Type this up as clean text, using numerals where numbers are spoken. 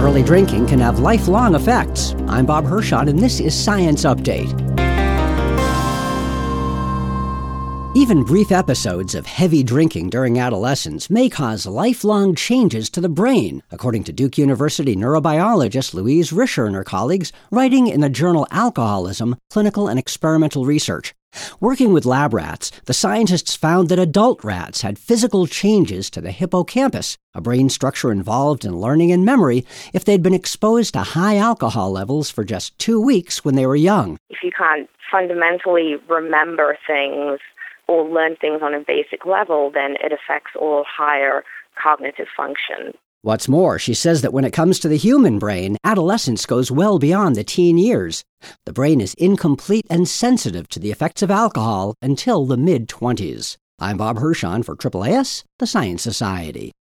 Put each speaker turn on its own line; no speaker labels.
early drinking can have lifelong effects. I'm Bob Hirschon, and this is Science Update. Even brief episodes of heavy drinking during adolescence may cause lifelong changes to the brain, according to Duke University neurobiologist Louise Risher and her colleagues, writing in the journal Alcoholism, Clinical and Experimental Research. Working with lab rats, the scientists found that adult rats had physical changes to the hippocampus, a brain structure involved in learning and memory, if they'd been exposed to high alcohol levels for just 2 weeks when they were young.
If you can't fundamentally remember things or learn things on a basic level, then it affects all higher cognitive function.
What's more, she says that when it comes to the human brain, adolescence goes well beyond the teen years. The brain is incomplete and sensitive to the effects of alcohol until the mid-20s. I'm Bob Hirschon for AAAS, the Science Society.